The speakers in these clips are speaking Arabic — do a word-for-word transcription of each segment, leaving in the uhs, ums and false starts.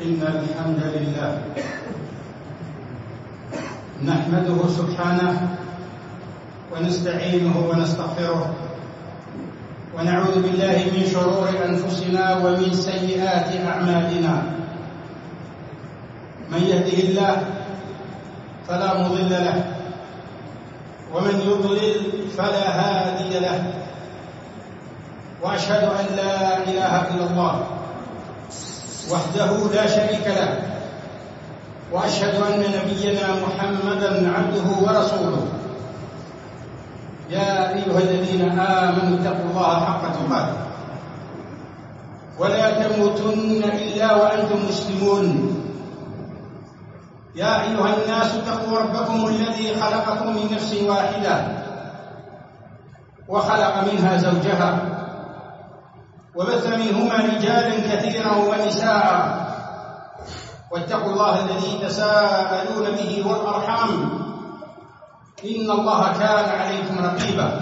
إن الحمد لله نحمده سبحانه ونستعينه ونستغفره ونعوذ بالله من شرور أنفسنا ومن سيئات أعمالنا. من يهده الله فلا مضل له ومن يضلل فلا هادي له، وأشهد أن لا إله إلا الله وحده لا شريك له، وأشهد أن نبينا محمدا عبده ورسوله. يا أيها الذين آمنوا اتقوا الله حق تقاته ولا تموتن إلا وأنتم مسلمون. يا أيها الناس اتقوا ربكم الذي خلقكم من نفس واحدة وخلق منها زوجها وبث منهما رجالا كثيرا ونساء، واتقوا الله الذي تساءلون به والأرحام إن الله كان عليكم رقيبا.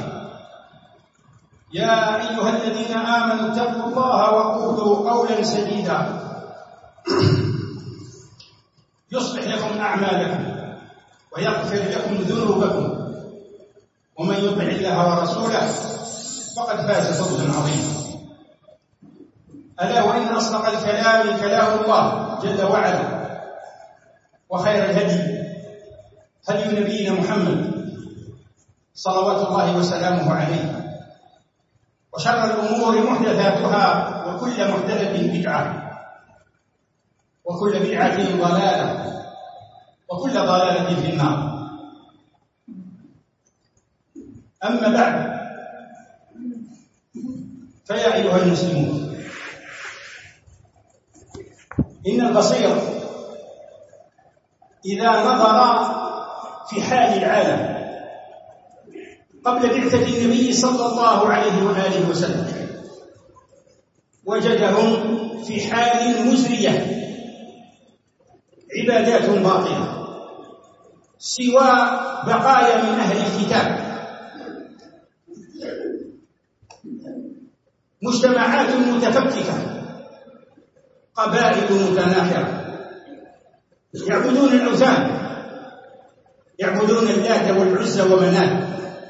يا أيها الذين آمنوا اتقوا الله وقولوا قولا سديدا يصلح لكم أعمالكم ويغفر لكم ذنوبكم، ومن يطع الله ورسوله فقد فاز فوزا عظيما. ألا وإن أصدق الكلام كلام الله جل وعلا، وخير الهدي هدي نبينا محمد صلوات الله وسلامه عليه، وشر الأمور محدثاتها وكل محدثة بدعة وكل بدعة ضلالة وكل ضلالة في النار. أما بعد، فيا أيها المسلمون، إن البصير إذا نظر في حال العالم قبل بعثة النبي صلى الله عليه وآله وسلم وجدهم في حال مزرية، عبادات باطلة سوى بقايا من أهل الكتاب، مجتمعات متفككة، قبائل متناحرة، يعبدون الأوثان، يعبدون اللات والعزى ومنات،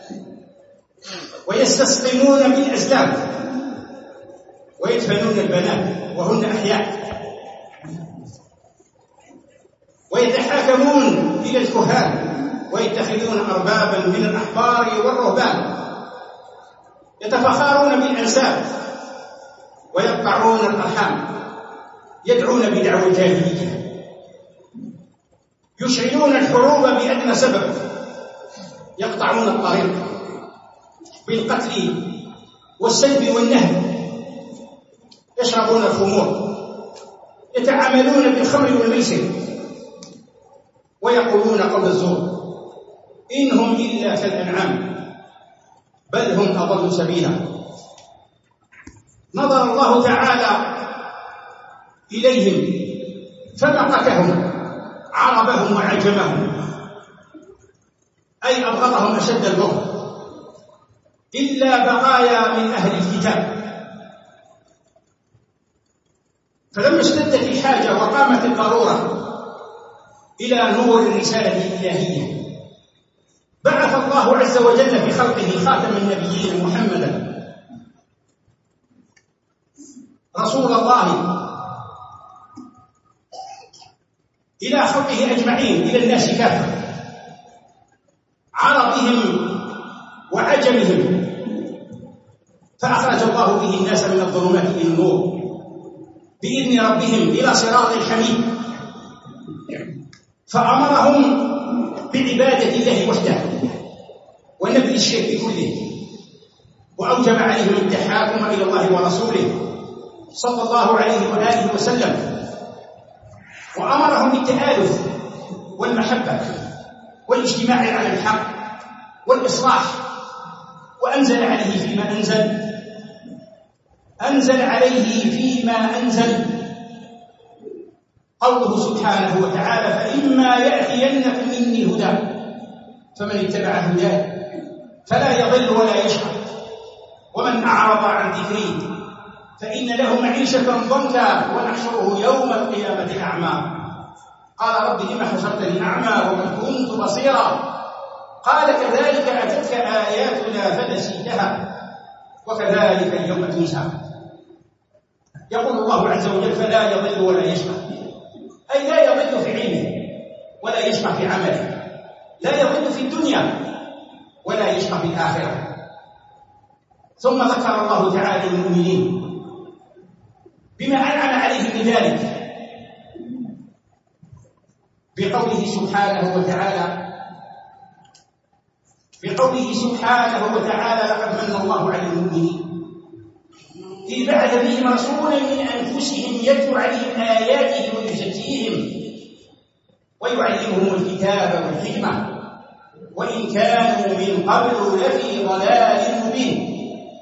ويستسقمون بالأزلام، ويدفنون البنات وهن أحياء، ويتحاكمون إلى الكهان ويتخذون أربابا من الأحبار والرهبان، يتفخرون بالأنساب ويقطعون الأرحام، يدعون بدعوى الجاهلية، يشعلون الحروب بأدنى سبب، يقطعون الطريق بالقتل والسلب والنهب، يشربون الخمور، يتعاملون بالخمر والميسر، ويقولون قول الزور، إن هم إلا كالأنعام بل هم أضل سبيلا. نظر الله تعالى إليهم فمقتهم، عربهم وعجمهم، أي أبغضهم أشد البغض، إلا بقايا من أهل الكتاب. فلما اشتدت الحاجة وقامت الضرورة إلى نور الرسالة الإلهية، بعث الله عز وجل في خلقه خاتم النبيين محمدا رسول الله إلى خلقه أجمعين، إلى الناس كافة، عربهم وعجمهم، فأخرج الله به الناس من الظلمات إلى النور بإذن ربهم إلى صراط الحميد، فأمرهم بعبادة الله وحده ونبذ الشرك كله، وأوجب عليهم التحاكم إلى الله ورسوله صلى الله عليه وآله وسلم، وأمرهم بالتآلف والمحبة والاجتماع على الحق والإصلاح، وأنزل عليه فيما أنزل أنزل عليه فيما أنزل قوله سبحانه وتعالى: فإما يأتينكم مني هدى فمن اتبع هداي فلا يضل ولا يشقى، ومن أعرض عن ذكري فإن له معيشة ضنكا ونحشره يوم القيامة أعمى. أعمى قال رب لم حشرتني أعمى وقد كنت بصيرا قال كذلك أتتك آياتنا فنسيتها وكذلك اليوم تنسى. يقول الله عز وجل فلا يضل ولا يشقى، أي لا يضل في علمه ولا يشقى في عمله، لا يضل في الدنيا ولا يشقى في الآخرة. ثم ذكر الله تعالى المؤمنين بما أنعم عليهم بذلك بقوله سبحانه وتعالى بقوله سبحانه وتعالى لقد من الله على المؤمنين إذ بعث بهم رسولا من أنفسهم يتلو عليهم آياته ويزكيهم ويعلمهم الكتاب والحكمة وإن كانوا من قبل لفي ضلال مبين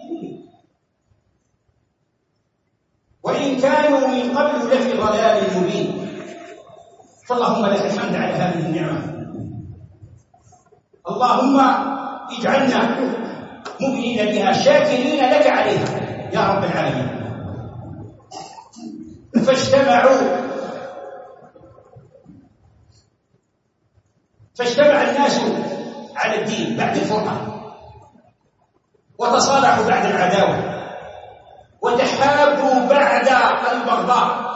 وإن كانوا من قبل لفي ضلال مبين. فاللهم لك الحمد على هذه النعمة، اللهم اجعلنا مؤمنين بها شاكرين لك عليها يا رب العالمين. فاجتمعوا فاجتمع الناس على الدين بعد الفرقة، وتصالحوا بعد العداوة، وتحابوا بعد البغضاء.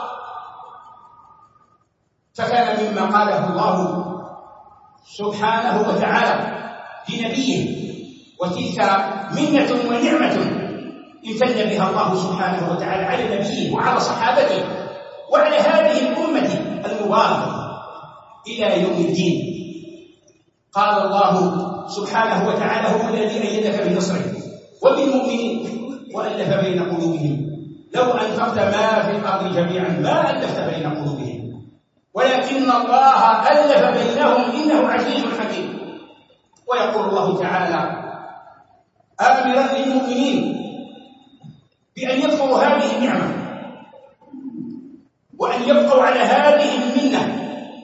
فكان مما قاله الله سبحانه وتعالى لنبيه، وتلك منة ونعمة امتن بها الله سبحانه وتعالى على نبيه وعلى صحابته وعلى هذه الأمة المباركة إلى يوم الدين. قال الله سبحانه وتعالى هو الذي أيدك بنصره وبالمؤمنين وألف بين قلوبهم لو أنفقت ما في الأرض جميعا ما ألفت بين قلوبهم ولكن الله ألف بينهم إنه عزيز حكيم. ويقول الله تعالى آمرا للمؤمنين بأن يذكروا هذه النعمة وأن يبقوا على هذه المنة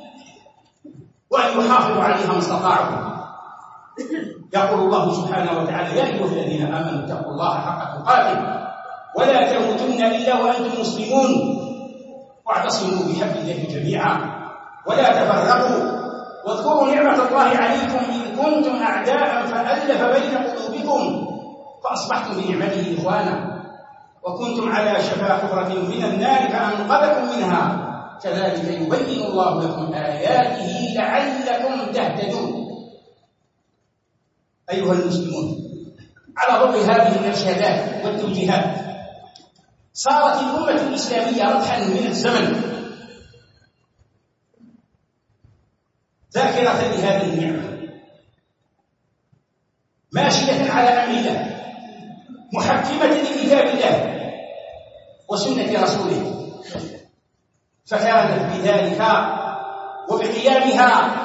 وأن يحافظوا عليها ما استطاعوا. يقول الله سبحانه وتعالى يا أيها الذين آمنوا اتقوا الله حق تقاته ولا تموتن إلا وأنتم مسلمون واعتصموا بحبل الله جميعا ولا تفرقوا واذكروا نعمة الله عليكم إذ كنتم أعداء فألف بين قلوبكم فأصبحتم بنعمته إخوانا وكنتم على شفا حفرة من النار فأنقذكم منها كذلك يبين الله لكم آياته لعلكم تهتدون. أيها المسلمون، على ضوء هذه الإرشادات والتوجيهات صارت الأمة الإسلامية ربحا من الزمن ذاكرة لهذه النعمة ماشية على أمر الله محكمة لكتاب الله وسنة رسوله. فكانت بذلك وبقيامها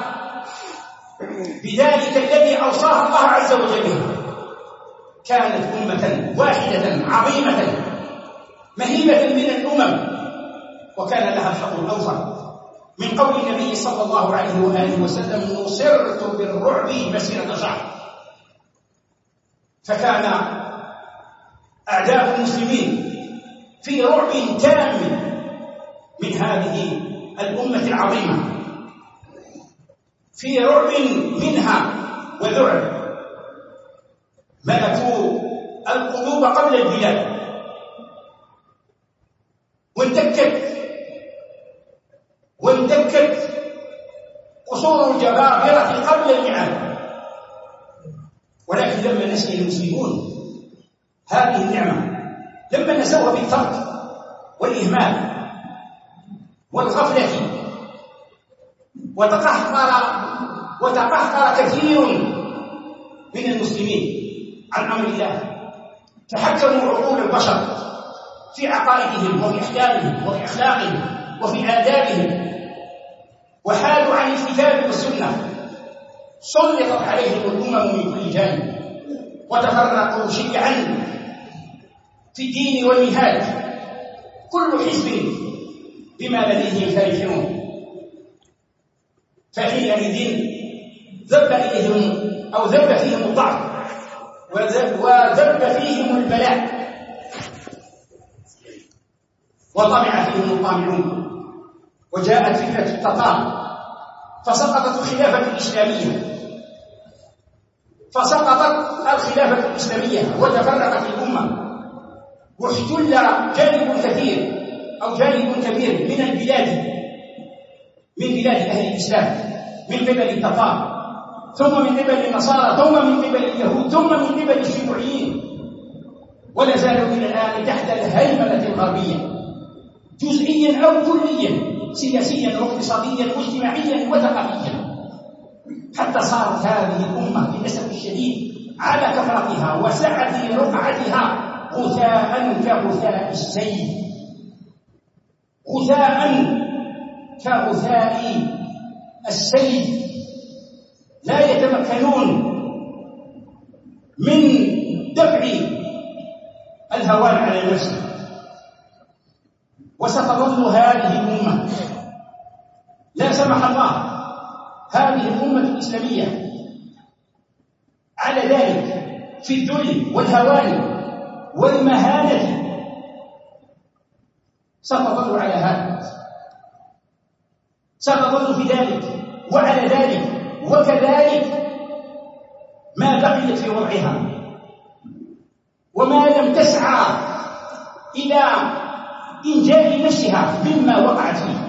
بذلك الذي أوصاها الله عز وجل به كانت أمة واحدة عظيمة مهيبة من الأمم، وكان لها الحق الأوفر من قول النبي صلى الله عليه وآله وسلم نصرت بالرعب مسيرة شهر. فكان أعداء المسلمين في رعب تام من هذه الأمة العظيمة، في رعب منها وذعر ملكوا القلوب قبل البلاد واندكت واندكت قصور الجبابرة قبل الميعاد. ولكن لما نسي المسلمون هذه النعمة، لما نسوها بالترك والإهمال والغفلة وتقهقر وتقهقر كثير من المسلمين عن أمر الله، تحكموا عقول البشر في عقائدهم وفي أحكامهم وفي أخلاقهم وفي آدابهم وحالوا عن الكتاب والسنة، سلطت عليهم الأمم من كل جانب وتفرقوا شيعا في الدين والمنهاج كل حزب بما لديهم فرحون. فحينئذ ذب إليهم أو ذب فيهم الضعف وذب فيهم البلاء وطمع فيهم الطامعون وجاءت فكرة التتار فسقطت الخلافة الإسلامية فسقطت الخلافة الإسلامية وتفرقت الأمة واحتل جانب كثير أو جانب كبير من البلاد من بلاد أهل الإسلام من قبل التتار ثم من قبل النصارى ثم من قبل اليهود ثم من قبل الشيوعيين ولا زالوا إلى الآن تحت الهيمنة الغربية جزئيا أو كليا سياسيا واقتصاديا واجتماعيا وثقافيا حتى صارت هذه الأمة للأسف الشديد على كثرتها وسعة رقعتها غثاء كغثاء السيل غثاء كغثاء السيل لا يتمكنون من دفع الهوان على نفسه وستظل هذه الأمة لا سمح الله هذه الأمة الإسلامية على ذلك في الذل والهوان والمهانة ستظل على هذا ستظل في ذلك وعلى ذلك وكذلك ما بقيت في وضعها وما لم تسعى إلى إنجاء نفسها مما وقعت فيه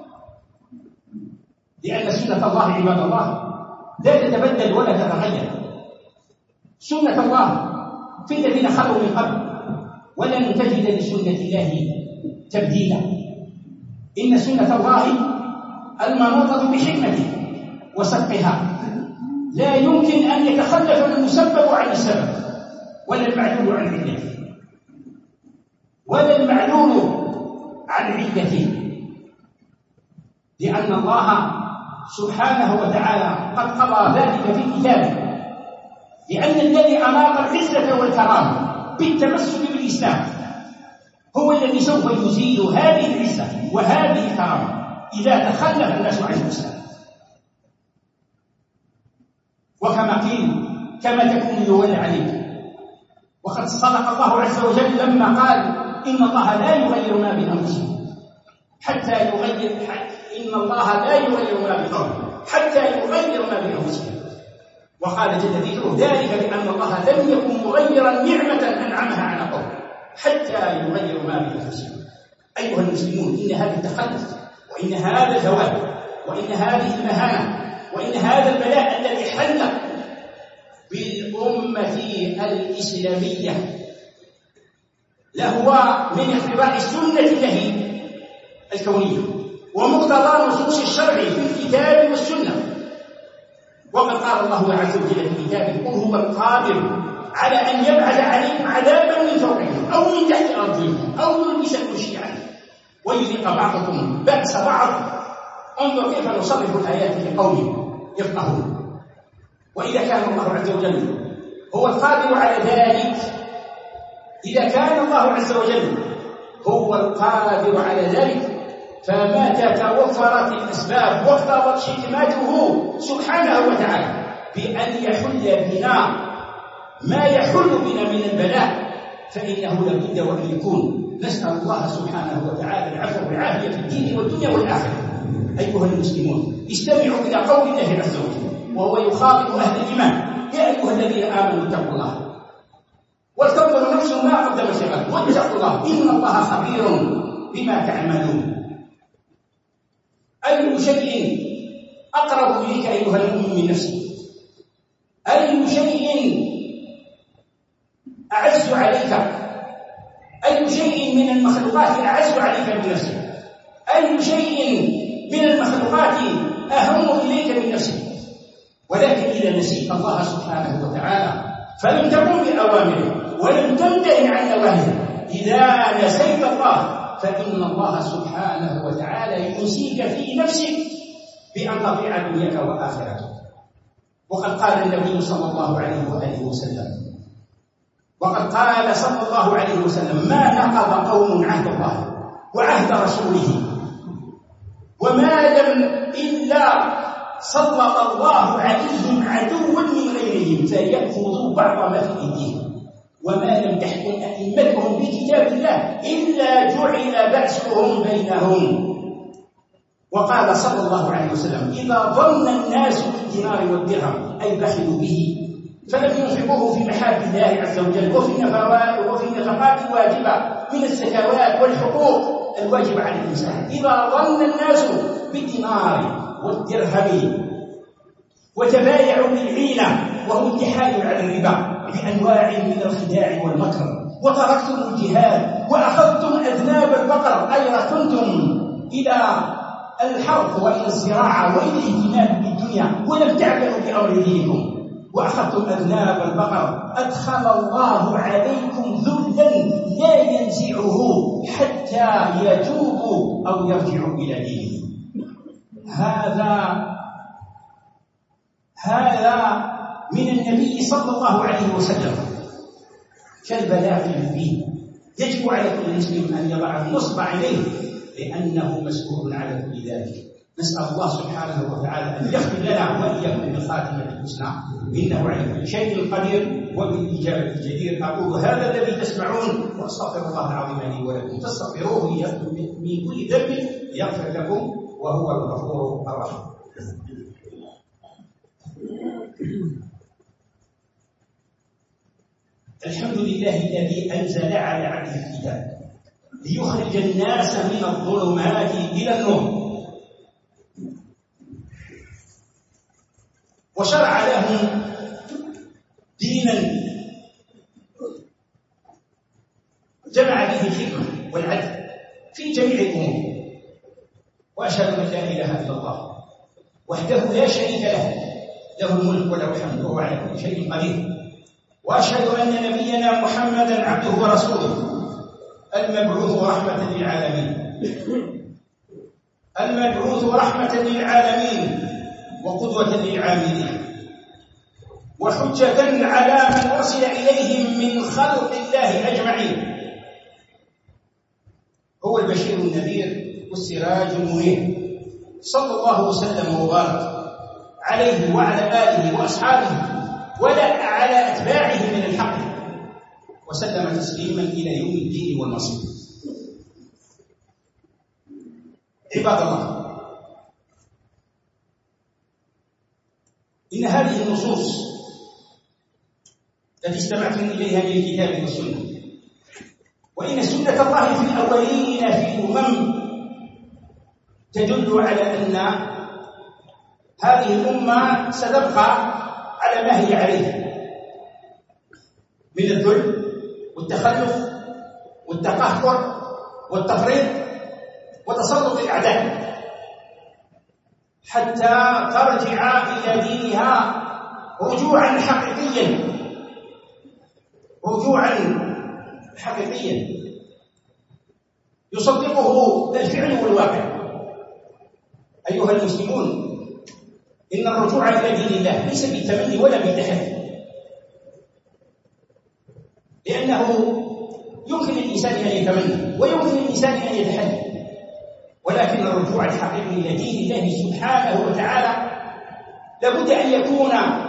لأن سنة الله عباد الله لا تتبدل ولا تتغير سنة الله في الذين خلوا من قبل ولن تجد لسنة الله تبديلا إن سنة الله المنوطة بحكمته وسبقها لا يمكن أن يتخلف المسبب عن السبب ولا المعلول عن علته ولا المعلول عن علته لأن الله سبحانه وتعالى قد قضى ذلك في كتابه لأن الذي أناط العزة والكرامة بالتمسك بالإسلام هو الذي سوف يزيل هذه العزة وهذه الكرامة إذا تخلف الناس عن الإسلام وكما قيل كما تكون يولى عليك وقد صدق الله عز وجل لما قال إن الله لا يغير ما بأنفسهم حتى يغير إن الله لا يغير ما بقوم حتى يغير ما بأنفسهم وقال جل ذكره ذلك بأن الله لم يكن مغيرا نعمة أنعمها على قوم حتى يغير ما بأنفسهم أيها المسلمون إن هذا التخلف وإن هذا الزواج وإن هذه المهانة وإن هذا البلاء الذي حل بالأمة الإسلامية لهو من اختبار سنة الله الكونية ومقتضى نصوص الشرع في الكتاب والسنة وقد قال الله عز وجل في كتابه قل هو القادر على أن يبعث عليكم عذابا من فوقكم أو من تحت أرجلكم أو يلبسكم شيعا ويذيق بعضكم بأس بعض انظر كيف نصرف الآيات لقوم يفقهون وإذا كان الله عز وجل هو القادر على ذلك إذا كان الله عز وجل هو القادر على ذلك فمتى توفرت الأسباب واقتضت حكمته سبحانه وتعالى بأن يحل بنا ما يحل بنا من البلاء فإنه لابد وأن يكون نسأل الله سبحانه وتعالى العفو والعافية في الدين والدنيا والآخرة أيها المسلمون استمعوا إلى قول الله عز وجل وهو يخاطب أهل الإيمان يا أيها الذين آمنوا اتقوا الله ولتنظر نفس ما قدمت لغد واتقوا الله إن الله خبير بما تعملون أي شيء أقرب إليك أيها المؤمن من نفسك أي شيء أعز عليك أي شيء من المخلوقات أعز عليك من نفسك أي شيء من المخلوقات أهم إليك من نفسك ولكن إذا نسيت الله سبحانه وتعالى فلم تقم بأوامره ولم تنتهي عن نواهيه إذا نسيت الله فإن الله سبحانه وتعالى ينسيك في نفسك بأن تضيع دنياك وآخرتك وقد قال النبي صلى الله عليه وآله وسلم وقد قال صلى الله عليه وسلم ما نقض قوم عهد الله وعهد رسوله وما لم إلا سلط الله عليهم عدوا من غيرهم فيأخذوا بعض ما في أيديهم وما لم تحكم أئمتهم بكتاب الله إلا جعل بأسهم بينهم وقال صلى الله عليه وسلم: إذا ظن الناس بالدينار والدرهم أي بخلوا به فلم ينفقوه في محاب الله عز وجل وفي النفقات وفي النفقات الواجبة من الزكوات والحقوق الواجبة على الإنسان. إذا ظن الناس بالدينار والدرهم وتبايعوا بالعينة وهو التحايل على الربا بأنواع من الخداع والمكر، وتركتم الجهاد وأخذتم أذناب البقر أي ركنتم إلى الحرث وإلى الزراعة وإلى الاهتمام بالدنيا ولم تعملوا بأمر دينكم، وأخذتم أذناب البقر أدخل الله عليكم ذلا لا ينزعه حتى يتوبوا أو يرجعوا إلى دينهم. هذا هذا من النبي صلى الله عليه وسلم كالبلاغ المبين. يجب على كل مسلم أن يضع النصب عليه لأنه مسؤول على كل ذلك. نسأل الله سبحانه وتعالى أن يغفر لنا وإياكم بالخاتمة الحسنى إنه على كل شيء قدير وبالإجابة الجدير. أقول هذا الذي تسمعون وأستغفر الله العظيم لي ولكم فاستغفروه من كل ذنب يغفر لكم وهو الغفور الرحيم. الحمد لله الذي أنزل على عبده الكتاب ليخرج الناس من الظلمات إلى النور وشرع لهم دينا جمع به الحكمة والعدل في جميع الأمور. وأشهد أن لا إله إلا الله وحده لا شريك له له الملك وله الحمد وهو على كل شيء قدير. وأشهد أن نبينا محمدا عبده ورسوله المبعوث رحمة للعالمين المبعوث رحمة للعالمين وقدوة للعاملين وحجة على من أرسل إليهم من خلق الله أجمعين. هو البشير النذير والسراج المنير صلى الله وسلم وبارك عليه وعلى آله وأصحابه ولا على أتباعه من الحق وسلم تسليما إلى يوم الدين والنصر. عباد الله، إن هذه النصوص التي استمعتم إليها من الكتاب والسنة، وإن سنة الله في الأولين في الأمم تدل على أن هذه الأمة ستبقى على ما هي عليه من الذل والتخلف والتقهقر والتفريط وتسلط الأعداء حتى ترجع إلى دينها رجوعا حقيقيا رجوعا حقيقيا يصدقه الفعل والواقع. أيها المسلمون، إن الرجوع إلى دين الله ليس بالتمني ولا بالتحدي، لأنه يمكن الإنسان أن يتمنى ويمكن الإنسان أن يتحدى، ولكن الرجوع الحقيقي إلى دين الله سبحانه وتعالى لابد أن يكون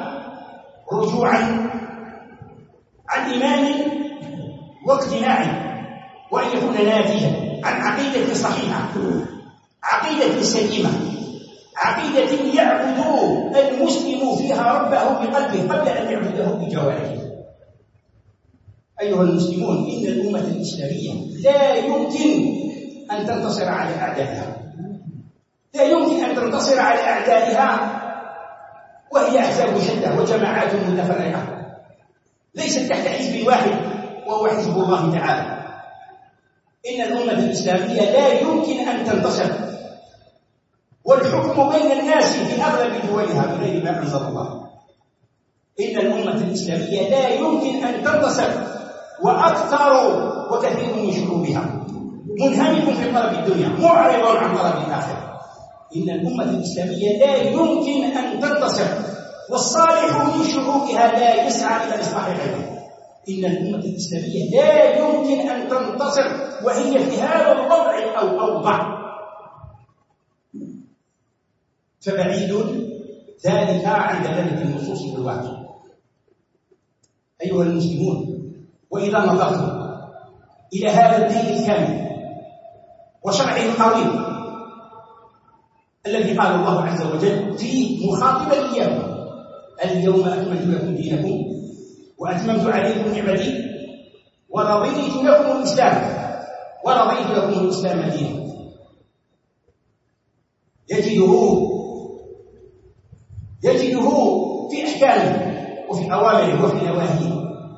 رجوعا عن إيمان واقتناع، وأن يكون ناتجا عن عقيدة صحيحة، عقيدة سليمة، عقيدة يعبد المسلم فيها ربه بقلبه قبل أن يعبده بجوارحه. أيها المسلمون، إن الأمة الإسلامية لا يمكن أن تنتصر على أعدائها، لا يمكن أن تنتصر على أعدائها وهي أحزاب شتى وجماعات متفرقة ليست تحت حزب واحد وهو حزب الله تعالى. إن الأمة الإسلامية لا يمكن أن تنتصر، والحكم بين الناس في أغلب دولها بغير ما أنزل الله. إن الأمة الإسلامية لا يمكن أن تنتصر، وأكثر وكثير من شعوبها منهمك في طلب الدنيا معرض عن طلب الآخرة. إن الأمة الإسلامية لا يمكن أن تنتصر، والصالح من شعوبها لا يسعى إلى إصلاح غيره. إن الأمة الإسلامية لا يمكن أن تنتصر وهي في هذا الوضع أو أوضع، فبعيد ذلك عن دلالة النصوص والواقع. أيها المسلمون، وإذا نظرتم إلى هذا الدين الكامل وشرعه القويم الذي قال الله عز وجل فيه مخاطبا إياه: اليوم أكملت لكم دينكم وأتممت عليكم نعمتي ورضيت لكم الإسلام ورضيت لكم الإسلام دينا. يجده يجده في أحكامه وفي أوامره وفي نواهيه،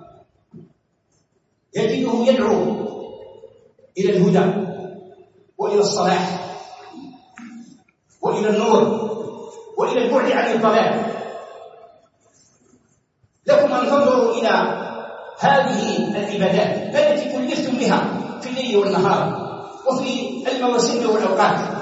يجده يدعو إلى الهدى وإلى الصلاح وإلى النور وإلى البعد عن الضلال. لكم أن تنظروا إلى هذه العبادات التي كلفتم بها في الليل والنهار وفي المواسم والأوقات،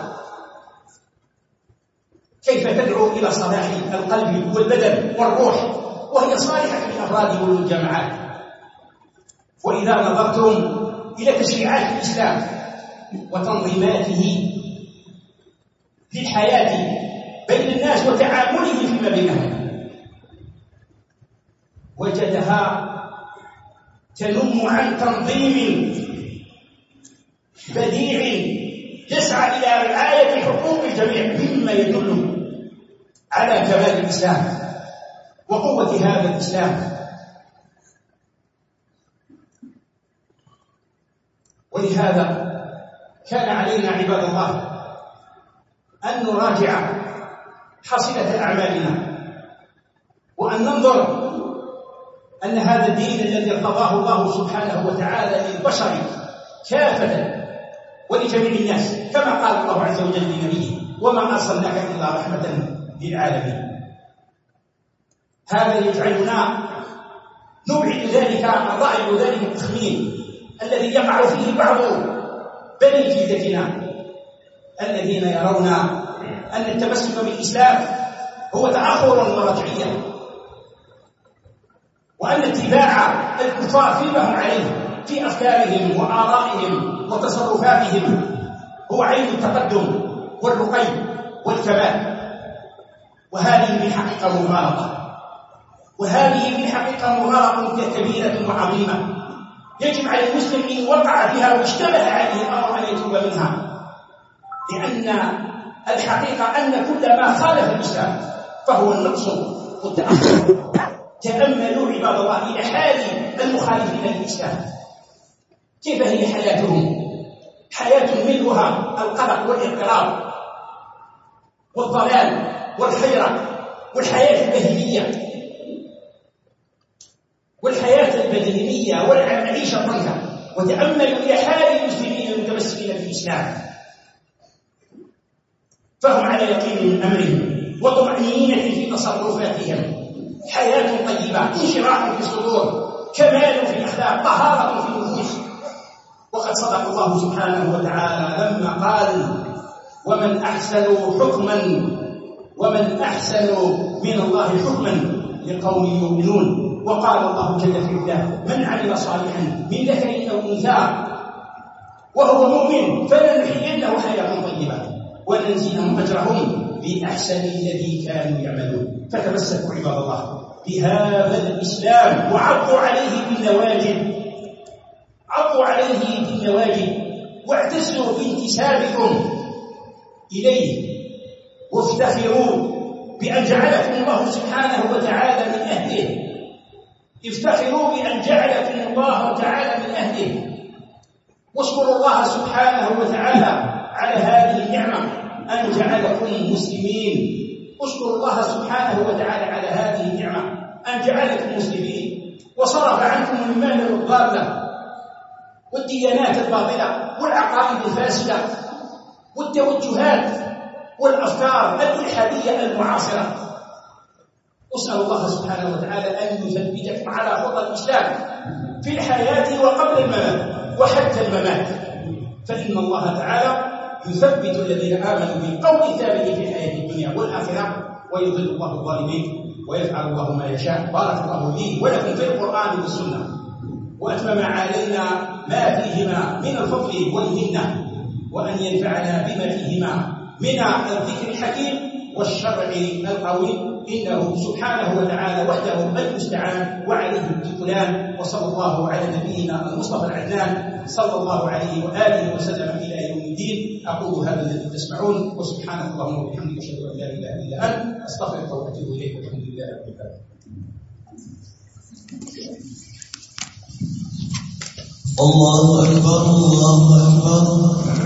كيف تدعو إلى صلاح القلب والبدن والروح وهي صالحة للأفراد والجماعات. وإذا نظرتم إلى تشريعات الإسلام وتنظيماته للحياة بين الناس وتعامله فيما بينهم، وجدها تنم عن تنظيم بديع يسعى إلى رعاية حقوق الجميع، مما يدل على كمال الإسلام وقوة هذا الإسلام. ولهذا كان علينا عباد الله أن نراجع حصيلة أعمالنا وأن ننظر أن هذا الدين الذي ارتضاه الله سبحانه وتعالى للبشر كافة ولجميع الناس، كما قال الله عز وجل لنبيه: وما أرسلناك إلا رحمة للعالمين. هذا يجعلنا نبعد ذلك الرأي وذلك التخمين الذي يقع فيه بعض بني جلدتنا الذين يرون أن التمسك بالإسلام هو تأخر ورجعية، وأن اتباع الكفار فيما هم عليه في أفكارهم وآرائهم وتصرفاتهم هو عين التقدم والرقي والكمال. وهذه في الحقيقة مغالطة، وهذه في الحقيقة مغالطة كبيرة وعظيمة يجب على المسلم إن وقع فيها واشتبه عليه الأمر أن يتوب منها، لأن الحقيقة أن كل ما خالف الإسلام فهو النقص والتأخر. تأملوا عباد الله إلى حال المخالفين للإسلام، كيف هي حياتهم؟ حياة ملؤها القلق والاضطراب والضلال والحيرة والحياة البهيمية والحياة البهيمية والعيشة الضنكة. وتأملوا إلى حال المسلمين المتمسكين بالإسلام، فهم على يقين من أمرهم وطمأنينة في تصرفاتهم، حياة طيبة، انشراح في الصدور، كمال في الأخلاق، طهارة في النفوس. وقد صدق الله سبحانه وتعالى لما قال: ومن أحسن حكما ومن أحسن من الله حكما لقوم يؤمنون. وقال الله جل في علاه: من عمل صالحا من ذكر أو أنثى وهو مؤمن فلنحيينه حياة طيبة وننزلهم أجرهم بأحسن الذي كانوا يعملون. فتمسكوا عباد الله بهذا الإسلام وعضوا عليه بالنواجذ، عضوا عليه بالنواجذ واعتزوا بانتسابكم إليه، وافتخروا بأن جعلكم الله سبحانه وتعالى من أهله، افتخروا بأن جعلكم الله تعالى من أهله، واشكروا الله سبحانه وتعالى على هذه النعمة أن جعلكم مسلمين. اشكروا الله سبحانه وتعالى على هذه النعمة أن جعلكم مسلمين وصرف عنكم المال الضالة والديانات الباطلة والعقائد الفاسدة والتوجهات والأفكار الإلحادية المعاصرة. أسأل الله سبحانه وتعالى أن يثبتكم على خطى الإسلام في الحياة وقبل الممات وحتى الممات، فإن الله تعالى يثبت الذين آمنوا بالقول الثابت في الحياة الدنيا والآخرة، ويضل الله الظالمين ويفعل الله ما يشاء. بارك الله لي ولكم في القرآن والسنة، وأتمم علينا ما فيهما من الفضل والمنة، وأن ينفعنا بما فيهما من الذكر الحكيم والشرع القويم، إنه سبحانه وتعالى وحده المستعان وعليه التكلان. وصلى الله على نبينا المصطفى العدنان صلى الله عليه وآله وسلم إلى يوم الدين. أقول هذا الذي تسمعون، وسبحانك اللهم وبحمدك أشهد أن لا إله إلا أنت أستغفرك وأتوب إليك، والحمد لله رب العالمين. الله أكبر الله أكبر.